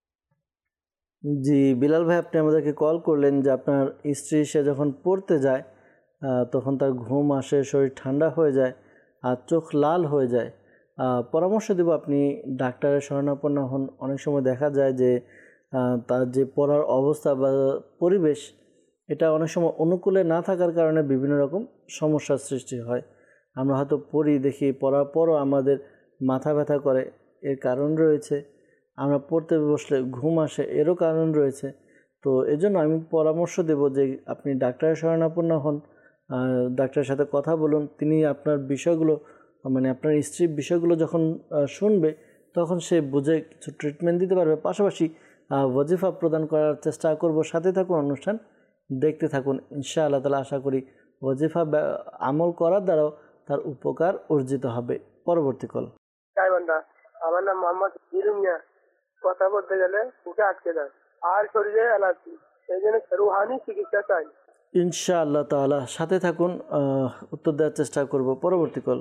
Speaker 2: জি বিলাল ভাই, আপনি আমাদেরকে কল করলেন যে আপনার স্ত্রী সে যখন পড়তে যায় তখন তার ঘুম আসে, শরীর ঠান্ডা হয়ে যায় আর চোখ লাল হয়ে যায়। পরামর্শ দেব আপনি ডাক্তারের শরণাপন্ন হন। অনেক সময় দেখা যায় যে তার যে পড়ার অবস্থা বা পরিবেশ এটা অনেক সময় অনুকূলে না থাকার কারণে বিভিন্ন রকম সমস্যার সৃষ্টি হয়। আমরা হয়তো পড়ি, দেখি, পড়ার পরও আমাদের মাথা ব্যথা করে, এর কারণ রয়েছে। আমরা পড়তে বসলে ঘুম আসে, এরও কারণ রয়েছে। তো এজন্য আমি পরামর্শ দেব যে আপনি ডাক্তারের শরণাপন্ন হন, ডাক্তারের সাথে কথা বলুন। তিনি আপনার বিষয়গুলো মানে আপনার স্ত্রীর বিষয়গুলো যখন শুনবে তখন সে বুঝে কিছু ট্রিটমেন্ট দিতে পারবে। পাশাপাশি ওয়াজিফা প্রদান করার চেষ্টা করব। সাথে থাকুন, অনুষ্ঠান দেখতে থাকুন। ইনশাআল্লাহ তাআলা আশা করি ওয়াজিফা আমল করার দ্বারাও তার উপকার অর্জিত হবে। পরবর্তী কল।
Speaker 12: আমার নাম মোহাম্মদ ইরুমিয়া। কথা বলতে গেলে মুখে আটকে দেয় আর শরীরে অ্যালার্জি, এই জন্য রুহানি চিকিৎসা চাই।
Speaker 2: ইনশাআল্লাহ তাআলা সাথে থাকুন, উত্তর দেওয়ার চেষ্টা করব। পরবর্তী কল।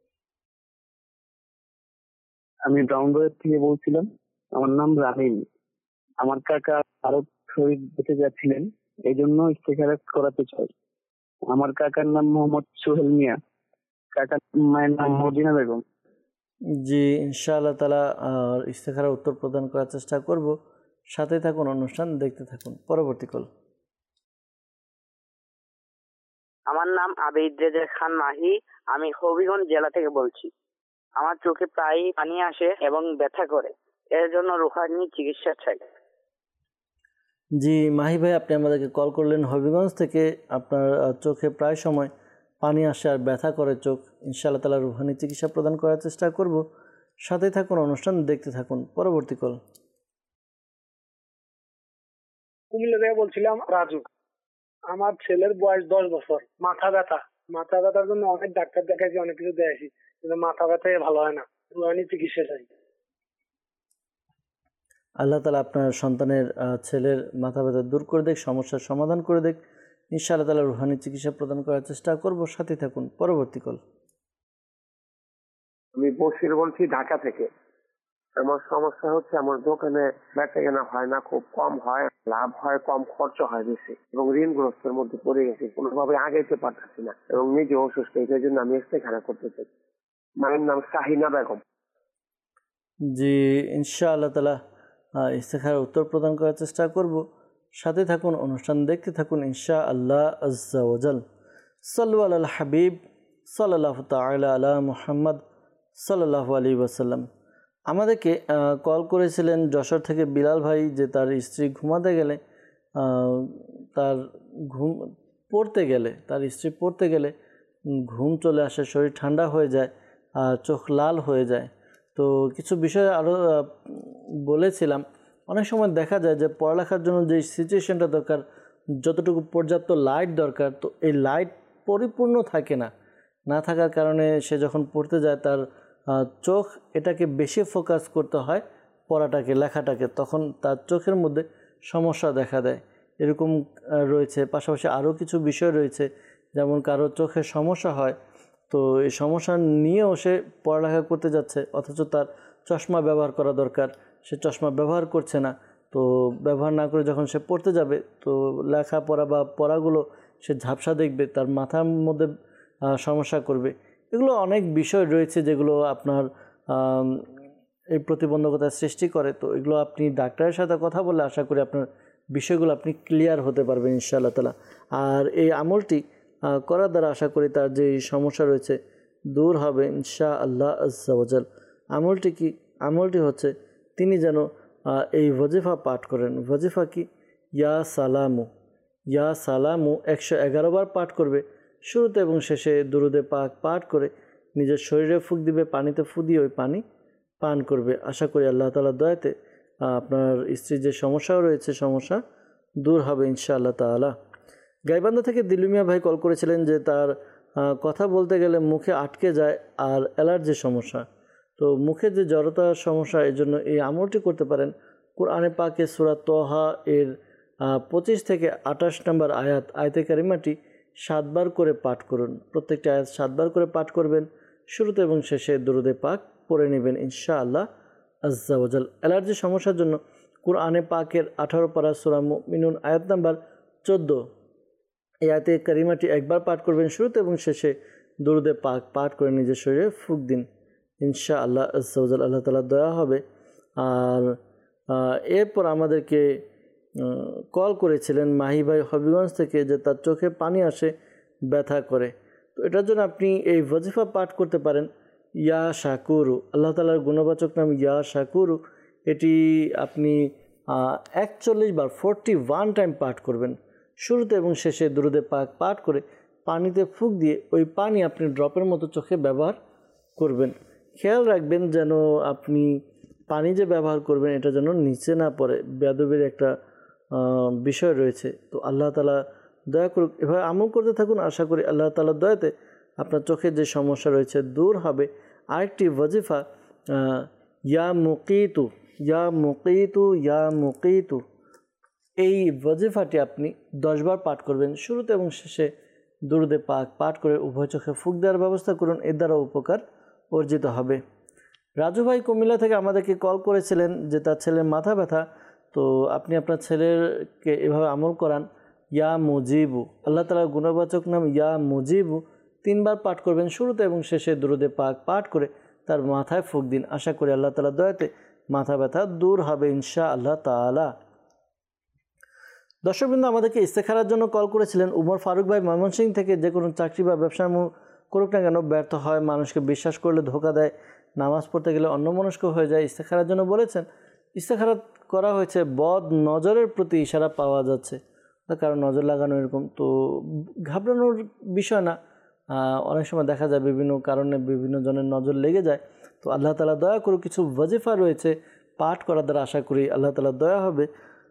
Speaker 8: আমি ব্রাউনবাড়ি থেকে বলছিলাম। আমার নাম রামিন। আমার কাকা আরো শরীর বেঁচে যাচ্ছিলেন, এই জন্য ইস্তেখারা করাতে চাই। আমার কাকার নাম মোহাম্মদ সোহেল মিয়া, কাকার মায়ের নাম মদিনা বেগম।
Speaker 2: জি ইনশাআল্লাহ তাআলা ইস্তেখারার উত্তর প্রদান করার চেষ্টা করব। সাথে থাকুন, অনুষ্ঠান দেখতে থাকুন। পরবর্তী কল।
Speaker 7: আমার নাম আবিদ রেজা খান মাহি। আমি হবিগঞ্জ জেলা থেকে বলছি। আমার চোখে প্রায় পানি আসে এবং ব্যথা করে, এর জন্য রুহানি চিকিৎসা চাই।
Speaker 2: জি মাহি ভাই, আপনি আমাদেরকে কল করলেন হবিগঞ্জ থেকে। আপনার চোখে প্রায় সময় পানি আসে আর ব্যথা করে চোখ। ইনশাআল্লাহ তাআলা রুহানি চিকিৎসা প্রদান করার চেষ্টা করব। সাথে থাকুন, অনুষ্ঠান দেখতে থাকুন। পরবর্তী কল।
Speaker 6: কুমিল্লা থেকে বলছিলাম রাজু। আমার ছেলের বয়স 10 বছর, মাথা ব্যথার জন্য অনেক ডাক্তার দেখাইছি, অনেক কিছু দেখেছি, কিন্তু মাথা ব্যথায় ভালো হয় না। রুহানি চিকিৎসা চাই।
Speaker 2: আল্লাহ তাআলা আপনার সন্তানের ছেলের মাথা ব্যথা দূর করে দেখ, সমস্যার সমাধান করে দেখ। ইনশাআল্লাহ তাআলা রুহানি চিকিৎসা প্রদান করার চেষ্টা করব। সাথে থাকুন। পরবর্তী কল।
Speaker 13: আমি বশির বলছি, ঢাকা থেকে। আমার সমস্যা হচ্ছে আমার দোকানে বেচা কেনা হয় না, খুব কম হয়, লাভ হয় কম, খরচ হয় বেশি, এবং ঋণগ্রস্তের মধ্যে পড়ে গেছি, কোনোভাবে আগাইতে পারতেছি না এবং নিজে অসুস্থ। এই জন্য আমি ইস্তেখারা করতে চাই। মায়ের নাম শাহিনা বেগম।
Speaker 2: জি ইনশাআল্লাহ তাআলা ইস্তেখারার উত্তর প্রদান করার চেষ্টা করব। সাথে থাকুন, অনুষ্ঠান দেখতে থাকুন। ইনশাআল্লাহ আজ্জা ওয়াজাল। সাল্লু আলাল হাবিব সাল্লাল্লাহু তাআলা আলা মুহাম্মদ সাল্লাল্লাহু আলাইহি ওয়াসাল্লাম। আমাদেরকে কল করেছিলেন যশোর থেকে বিলাল ভাই যে তার স্ত্রী ঘুমাতে গেলে তার স্ত্রী পড়তে গেলে ঘুম চলে আসে, শরীর ঠান্ডা হয়ে যায় আর চোখ লাল হয়ে যায়। তো কিছু বিষয় আরও বলেছিলাম। অনেক সময় দেখা যায় যে পড়ালেখার জন্য যে সিচুয়েশনটা দরকার, যতটুকু পর্যাপ্ত লাইট দরকার, তো এই লাইট পরিপূর্ণ থাকে না থাকার কারণে সে যখন পড়তে যায় তার চোখ এটাকে বেশি ফোকাস করতে হয় পড়াটাকে, লেখাটাকে, তখন তার চোখের মধ্যে সমস্যা দেখা দেয়। এরকম রয়েছে। পাশাপাশি আরও কিছু বিষয় রয়েছে, যেমন কারো চোখের সমস্যা হয়, তো এই সমস্যা নিয়েও সে পড়ালেখা করতে যাচ্ছে, অথচ তার চশমা ব্যবহার করা দরকার, সে চশমা ব্যবহার করছে না। তো ব্যবহার না করে যখন সে পড়তে যাবে তো লেখাপড়া বা পড়াগুলো সে ঝাপসা দেখবে, তার মাথার মধ্যে সমস্যা করবে। এগুলো অনেক বিষয় রয়েছে যেগুলো আপনার এই প্রতিবন্ধকতার সৃষ্টি করে। তো এগুলো আপনি ডাক্তারের সাথে কথা বলে আশা করি আপনার বিষয়গুলো আপনি ক্লিয়ার হতে পারবেন ইনশাআল্লাহ তাআলা। আর এই আমলটি করার দ্বারা আশা করি তার যে সমস্যা রয়েছে দূর হবে ইনশাআল্লাহ আজ্জা ওয়াজাল। আমলটি কি? আমলটি হচ্ছে তিনি যেন এই ওয়াজিফা পাঠ করেন। ওয়াজিফা কি? ইয়া সালামু, ইয়া সালামু 111 বার পাঠ করবে। শুরুতে এবং শেষে দুরুদে পাক পাঠ করে নিজের শরীরে ফুঁক দিবে, পানিতে ফু দিয়ে ওই পানি পান করবে। আশা করি আল্লাহ তাআলার দয়াতে আপনার স্ত্রীর যে সমস্যাও রয়েছে সমস্যা দূর হবে ইনশাআল্লাহ তাআলা। গাইবান্ধা থেকে দিলুমিয়া ভাই কল করেছিলেন যে তার কথা বলতে গেলে মুখে আটকে যায় আর অ্যালার্জির সমস্যা। তো মুখে যে জড়তার সমস্যা, এই জন্য এই আমলটি করতে পারেন। কোরআনে পাকে সূরা তহা এর 25 থেকে 28 নম্বর আয়াতে কারিমাটি 7 বার করে পাঠ করুন। প্রত্যেকটি আয়াত 7 বার করে পাঠ করবেন। শুরুতে এবং শেষে দুরুদে পাক পড়ে নেবেন ইনশাআল্লাহ আজ্জা ওয়াজাল। অ্যালার্জির সমস্যার জন্য কোরআনে পাকের 18 পারা সূরা মুমিনুন আয়াত নাম্বার 14 এই আয়াতে কারিমাটি একবার পাঠ করবেন। শুরুতে এবং শেষে দুরুদে পাক পাঠ করে নিজের শরীরে ফুঁক দিন ইনশাআল্লাহ আজ্জা ওয়াজাল। আল্লাহ তাআলার দয়া হবে। আর এরপর আমাদেরকে কল করেছিলেন মাহি ভাই হবিগঞ্জ থেকে যে তার চোখে পানি আসে, ব্যথা করে। তো এটার জন্য আপনি এই ওয়াজিফা পাঠ করতে পারেন, ইয়া শাকুরু। আল্লাহ তাআলার গুণবাচক নাম ইয়া শাকুরু। এটি আপনি 41 বার 41 টাইম পাঠ করবেন। শুরুতে এবং শেষে দুরুদে পাক পাঠ করে পানিতে ফুঁক দিয়ে ওই পানি আপনি ড্রপের মতো চোখে ব্যবহার করবেন। খেয়াল রাখবেন যেন আপনি পানি যে ব্যবহার করবেন এটা যেন নিচে না পড়ে, বেয়াদবির একটা বিষয় রয়েছে। তো আল্লাহ তাআলা দয়া করুক, এভাবে আমল করতে থাকুন। আশা করি আল্লাহ তাআলার দয়াতে আপনার চোখের যে সমস্যা রয়েছে দূর হবে। আরেকটি ওয়াজিফা ইয়া মুকিতু, ইয়া মুকিতু, ইয়া মুকিতু। এই ওয়াজিফাটি আপনি 10 বার পাঠ করবেন। শুরুতে এবং শেষে দুরুদে পাক পাঠ করে উভয় চোখে ফুঁক দেওয়ার ব্যবস্থা করুন। এর দ্বারা উপকার অর্জিত হবে। রাজু ভাই কুমিল্লা থেকে আমাদেরকে কল করেছিলেন যে তার ছেলের মাথা ব্যথা। তো আপনি আপনার ছেলেকে এভাবে আমল করান, ইয়া মুজিবু। আল্লাহ তাআলার গুণবাচক নাম ইয়া মুজিবু 3 বার পাঠ করবেন। শুরুতে এবং শেষে দুরুদে পাক পাঠ করে তার মাথায় ফুঁক দিন। আশা করি আল্লাহ তাআলার দয়াতে মাথা ব্যথা দূর হবে ইনশাআল্লাহ তাআলা। দর্শকবৃন্দ আমাদেরকে ইস্তেখারার জন্য কল করেছিলেন উমর ফারুক ভাই ময়মনসিংহ থেকে। যে কোনো চাকরি বা ব্যবসা করুক না কেন ব্যর্থ হয়, মানুষকে বিশ্বাস করলে ধোঁকা দেয়, নামাজ পড়তে গেলে অন্যমনস্ক হয়ে যায়। ইস্তেখারার জন্য বলেছেন। ইস্তেখারা করা হয়েছে বদ নজরের প্রতি ইশারা পাওয়া যাচ্ছে, কারণ নজর লাগানো এরকম। তো ঘাবড়ানোর বিষয় না, অনেক সময় দেখা যায় বিভিন্ন কারণে বিভিন্ন জনের নজর লেগে যায়। তো আল্লাহ তাআলা দয়া করুক, কিছু ওয়াজিফা রয়েছে পাঠ করার দ্বারা আশা করি আল্লাহ তাআলা দয়া হবে।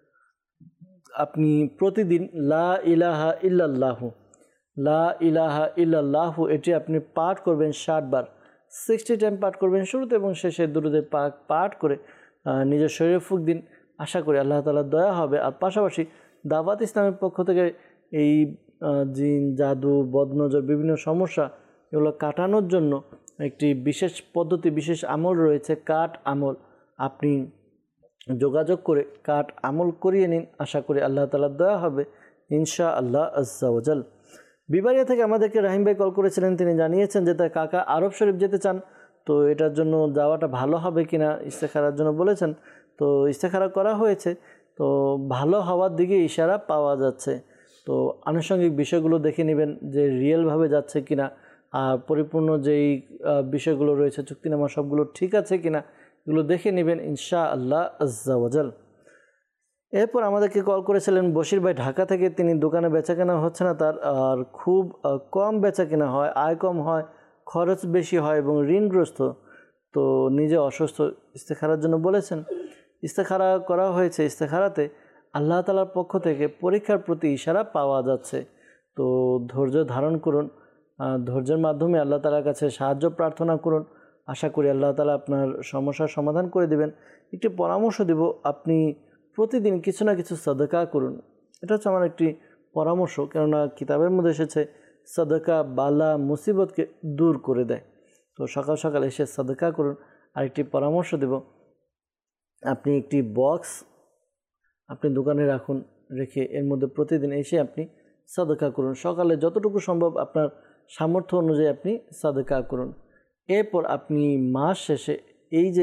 Speaker 2: আপনি প্রতিদিন লা ইলাহা ইল্লাল্লাহু, লা ইলাহা ইল্লাল্লাহু এটি আপনি পাঠ করবেন 60 বার, 60 টাইম পাঠ করবেন। শুরুতে এবং শেষে দুরুদে পাক পাঠ করে নিজের শরীরে ফুঁক দিন। আশা করি আল্লাহ তাআলার দয়া হবে। আর পাশাপাশি দাওয়াত ইসলামের পক্ষ থেকে এই জিন, জাদু, বদনজর বিভিন্ন সমস্যা এগুলো কাটানোর জন্য একটি বিশেষ পদ্ধতি, বিশেষ আমল রয়েছে, কাঠ আমল। আপনি যোগাযোগ করে কাঠ আমল করিয়ে নিন। আশা করি আল্লাহ তাআলার দয়া হবে ইনশাআল্লাহ আজ্জা ওয়াজাল। বিবারিয়া থেকে আমাদেরকে রাহিম ভাই কল করেছিলেন। তিনি জানিয়েছেন যে তার কাকা আরব শরীফ যেতে চান। তো এটার জন্য যাওয়াটা ভালো হবে কিনা ইস্তেখারার জন্য বলেছেন। তো ইস্তেখারা করা হয়েছে, তো ভালো হওয়ার দিকে ইশারা পাওয়া যাচ্ছে। তো আনুষঙ্গিক বিষয়গুলো দেখে নেবেন যে রিয়েলভাবে যাচ্ছে কিনা, আর পরিপূর্ণ যেই বিষয়গুলো রয়েছে চুক্তিনামা সবগুলো ঠিক আছে কিনা এগুলো দেখে নেবেন ইনশাআল্লাহ আজ্জা ওয়াজাল। এরপর আমাদেরকে কল করেছিলেন বশির ভাই ঢাকা থেকে। তিনি দোকানে বেচাকেনা হচ্ছে না তার, আর খুব কম বেচাকেনা হয়, আয় কম হয়, খরচ বেশি হয় এবং ঋণগ্রস্ত। তো নিজে অসুস্থ, ইস্তেখারার জন্য বলেছেন। ইস্তেখারা করা হয়েছে। ইস্তেখারাতে আল্লাহ তাআলার পক্ষ থেকে পরীক্ষার প্রতি ইশারা পাওয়া যাচ্ছে। তো ধৈর্য ধারণ করুন, ধৈর্যের মাধ্যমে আল্লাহ তাআলার কাছে সাহায্য প্রার্থনা করুন। আশা করি আল্লাহ তাআলা আপনার সমস্যার সমাধান করে দেবেন। একটি পরামর্শ দেব, আপনি প্রতিদিন কিছু না কিছু সাদকা করুন। এটা হচ্ছে আমার একটি পরামর্শ, কেননা কিতাবের মধ্যে এসেছে সাদকা বালা মুসিবতকে দূর করে দেয়। তো সকাল সকাল এসে সাদকা করুন। আরেকটি পরামর্শ দেব, আপনি একটি বক্স আপনি দোকানে রাখুন, রেখে এর মধ্যে প্রতিদিন এসে আপনি সাদকা করুন। সকালে যতটুকু সম্ভব আপনার সামর্থ্য অনুযায়ী আপনি সাদকা করুন। এরপর আপনি মাস শেষে এই যে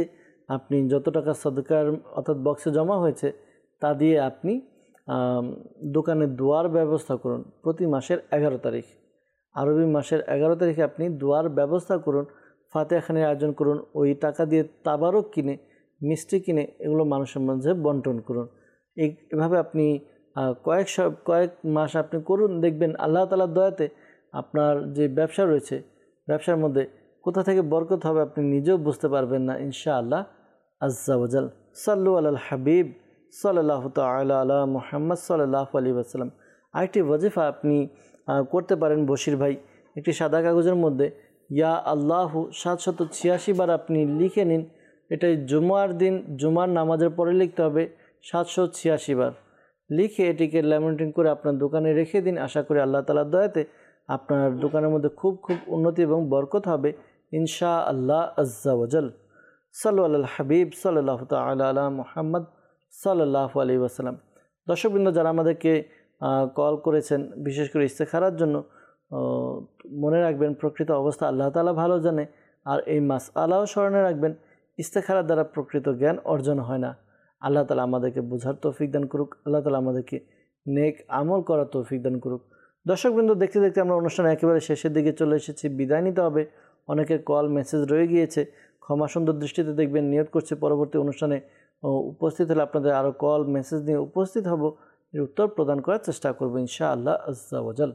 Speaker 2: আপনি যত টাকা সদকার অর্থাৎ বক্সে জমা হয়েছে তা দিয়ে আপনি দোকানে দোয়ার ব্যবস্থা করুন। প্রতি মাসের 11 তারিখ, আরবি মাসের 11 তারিখে আপনি দোয়ার ব্যবস্থা করুন, ফাতিহাখানির আয়োজন করুন। ওই টাকা দিয়ে তাবারক কিনে, মিষ্টি কিনে এগুলো মানুষের মাঝে বন্টন করুন। এভাবে আপনি কয়েক মাস আপনি করুন, দেখবেন আল্লাহ তাআলার দয়াতে আপনার যে ব্যবসা রয়েছে, ব্যবসার মধ্যে কোথা থেকে বরকত হবে আপনি নিজেও বুঝতে পারবেন না, ইনশাআল্লাহ আজ্জা ওয়াজাল। সাল্লু আলাল হাবিব সাল্লাল্লাহু তাআলা আলা মুহাম্মদ সাল্লাল্লাহু আলাইহি ওয়াসাল্লাম। আরেকটি ওয়াজিফা আপনি করতে পারেন বশির ভাই, একটি সাদা কাগজের মধ্যে ইয়া আল্লাহু 786 বার আপনি লিখে নিন। এটাই জুমার দিন, জুমার নামাজের পরে লিখতে হবে 786 বার। লিখে এটিকে ল্যামিনেটিং করে আপনার দোকানে রেখে দিন। আশা করি আল্লাহ তাআলার দয়াতে আপনার দোকানের মধ্যে খুব উন্নতি এবং বরকত হবে ইনশাআল্লাহ আজ্জা ওয়াজাল। সাল্লু আলাল হাবিব সাল্লাল্লাহু তাআলা আলা মুহাম্মদ সাল্লাল্লাহু আলাইহি ওয়াসাল্লাম। দর্শকবৃন্দ, যারা আমাদেরকে কল করেছেন বিশেষ করে ইস্তেখারার জন্য, মনে রাখবেন প্রকৃত অবস্থা আল্লাহ তাআলা ভালো জানে। আর এই মাসআলাও স্মরণে রাখবেন, ইস্তেখারার দ্বারা প্রকৃত জ্ঞান অর্জন হয় না। আল্লাহ তাআলা আমাদেরকে বোঝার তৌফিক দান করুক, আল্লাহ তাআলা আমাদেরকে নেক আমল করার তৌফিক দান করুক। দর্শকবৃন্দ, দেখতে দেখতে আমরা অনুষ্ঠান একেবারে শেষের দিকে চলে এসেছি, বিদায় নিতে হবে। অনেকের কল মেসেজ রয়ে গিয়েছে, ক্ষমা সুন্দর দৃষ্টিতে দেখবেন। নিয়ত করছি পরবর্তী অনুষ্ঠানে উপস্থিত হলে আপনাদের আরও কল মেসেজ নিয়ে উপস্থিত হব, এর উত্তর প্রদান করার চেষ্টা করব ইনশাআল্লাহ আজ্জা ওয়াজাল।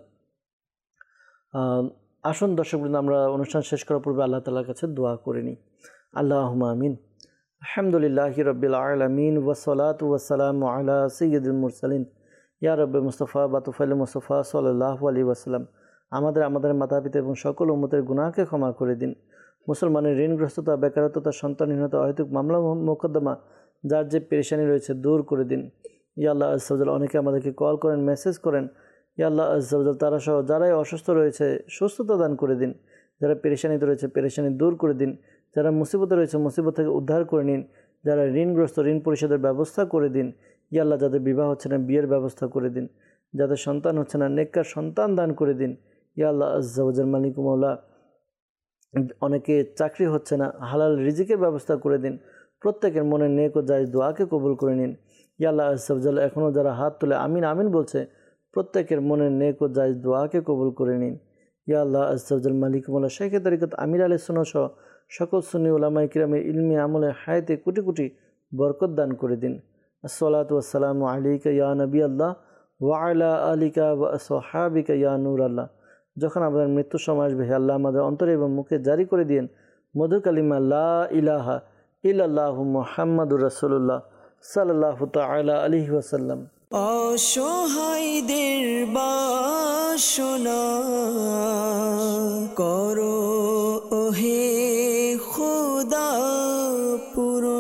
Speaker 2: আসুন দর্শকবৃন্দ, আমরা অনুষ্ঠান শেষ করার পূর্বে আল্লাহ তাআলার কাছে দোয়া করে নিই। আল্লাহুম্মা আমিন। আলহামদুলিল্লাহি রাব্বিল আলামিন ওয়াসসালাতু ওয়াসসালামু আলা সাইয়্যিদিল মুরসালিন ইয়া রাব্বে মুস্তাফা বাতুফাইল মুস্তাফা সাল্লাল্লাহু আলাইহি ওয়াসাল্লাম। আমাদের মাতা পিতা এবং সকল উম্মতের গুনাহকে ক্ষমা করে দিন। মুসলমানের ঋণগ্রস্ততা, বেকারত্বতা, সন্তানহীনতা, অহেতুক মামলা মোকদ্দমা, যার যে পেরেশানি রয়েছে দূর করে দিন। ইয়া আল্লাহ আজ্জা ওয়াজাল, অনেকে আমাদেরকে কল করেন, মেসেজ করেন। ইয়া আল্লাহ আজ্জা ওয়াজাল, তারা সহ যারাই অসুস্থ রয়েছে সুস্থতা দান করে দিন। যারা পেরেশানিতে রয়েছে পেরেশানি দূর করে দিন। যারা মুসিবতে রয়েছে মুসিবত থেকে উদ্ধার করে নিন। যারা ঋণগ্রস্ত ঋণ পরিশোধের ব্যবস্থা করে দিন। ইয়া আল্লাহ, যাদের বিবাহ হচ্ছে না বিয়ের ব্যবস্থা করে দিন। যাদের সন্তান হচ্ছে না নেককার সন্তান দান করে দিন। ইয়া আল্লাহ আজ্জা ওয়াজাল মালিক মাওলা, অনেকে চাকরি হচ্ছে না, হালাল রিজিকের ব্যবস্থা করে দিন। প্রত্যেকের মনে নেক ও জায়েজ দোয়াকে কবুল করে নিন। ইয়া আল্লাহ আজ্জা ওয়াজাল, এখনও যারা হাত তুলে আমিন আমিন বলছে, প্রত্যেকের মনে নেক ও জায়েজ দোয়াকে কবুল করে নিন। ইয়া আল্লাহ আজ্জা ওয়াজাল মালিক মাওলা, শেখে তরিকত আমির আলাইহিস সুন্নাহ সহ সকল সুন্নি উলামায়ে কিরামের ইলমি আমলে হায়াতে কোটি কোটি বরকত দান করে দিন। আসসালাতু ওয়াসসালামু আলাইকা ইয়া নবী আল্লাহ ওয়া আলা আলিকা ওয়া আসহাবিকা ইয়া নূর আল্লাহ। যখন আমাদের মৃত্যু সময় আসবে, হে আল্লাহ, আমাদের অন্তরে এবং মুখে জারি করে দিন মধুর কালিমা লা ইলাহা ইল্লাল্লাহু মুহাম্মাদুর রাসূলুল্লাহ সাল্লাল্লাহু তাআলা আলাইহি ওয়াসাল্লাম।
Speaker 1: অসহায়দের বাসনা করো ওহে খোদা পুরো।